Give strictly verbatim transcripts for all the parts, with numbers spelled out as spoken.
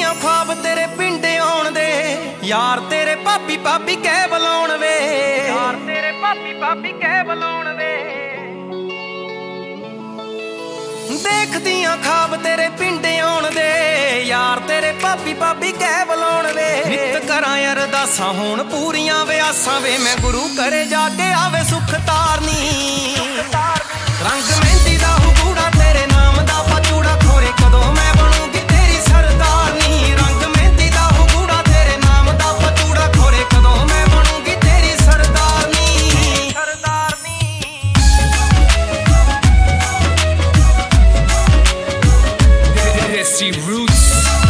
ਦੇਖਦੀਆਂ ख्वाब तेरे पिंडे आउण दे यार तेरे भाभी भाभी कह बुलाउण वे यार तेरे भाभी भाभी कह बुलाउण वे देखदियां ख्वाब तेरे पिंडे आउण दे यार तेरे भाभी भाभी कह बुलाउण वे नित करां अरदासां होण पूरियां वे आसां वे मैं गुरु करे जाके आवे सुख तारनी रंग मेहंदी दा हुगूड़ा तेरे नाम दा पचूड़ा खोरे कदों मैं बनूंगी तेरी सरदारनी रंग मेहंदी दा हुगूड़ा तेरे नाम दा पचूड़ा खोरे कदों मैं बनूंगी तेरी सरदारनी सरदारनी Desi Roots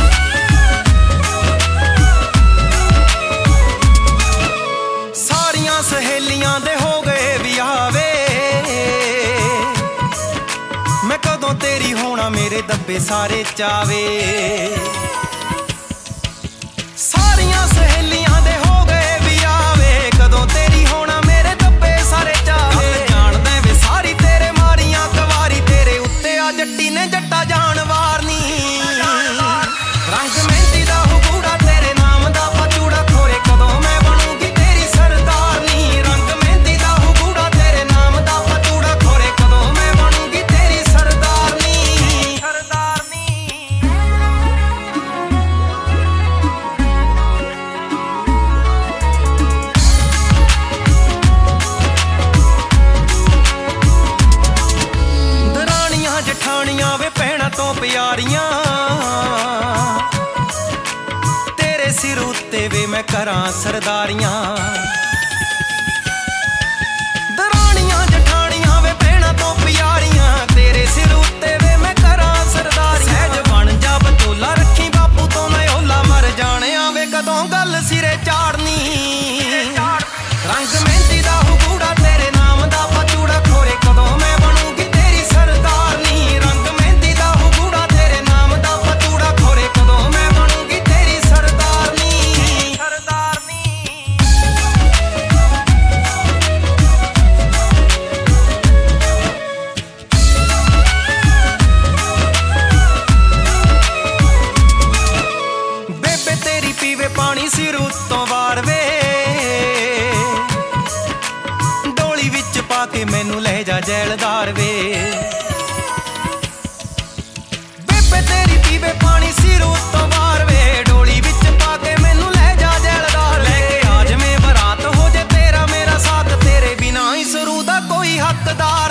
सारियां सहेलियां दे हो गए विआवे मैं कदों तेरी होना मेरे दब्बे सारे चावे सारियां सहेलियां दे हो गए विआवे कदों तेरी होना मेरे दब्बे सारे चावे जानदा वे सारी तेरे मारियां कवारी तेरे उत्ते आ जट्टी ने जट्टा जान वारनी रंग मेहंदी दा हुगूड़ा तेरे नाम दा पचूड़ा खोरे कदों मैं बनूंगी तेरी सरदारनी रंग मेहंदी दा हुगूड़ा तेरे नाम दा पचूड़ा खोरे कदों मैं बनूंगी तेरी सरदारनी सरदारनी दरानियां जठानियां वे भैणां तो प्यारियां तेरे सिर उत्ते वे मैं करां सरदारियां दरानियां जठानियां वे भैणां तो प्यारियां तेरे सिर उत्ते वे मैं करां सरदारियां सहज बन जा बचोला रखी बापू तो नयोला मर जाने आवे कदों गल सिरे चाड़नी रंग मेहंदी दा हुगूड़ा तेरे नाम दा पचूड़ा खोरे कदों मैं बनूंगी तेरी सरदारनी रंग मेहंदी दा हुगूड़ा तेरे नाम दा पचूड़ा खोरे कदों मैं बनूंगी तेरी सरदारनी सरदारनी बेबे तेरी पीवे पानी सिर उत्तों वार वे डोली विच पाके मैनू ले जा जैलदार वे बेबे तेरी पीवे पानी सिर उत्तों वार वे डोली विच पाके मैनू ले जा जैलदार लेके आज में बरात हो जे तेरा मेरा साथ तेरे बिना इस रूह दा कोई हकदार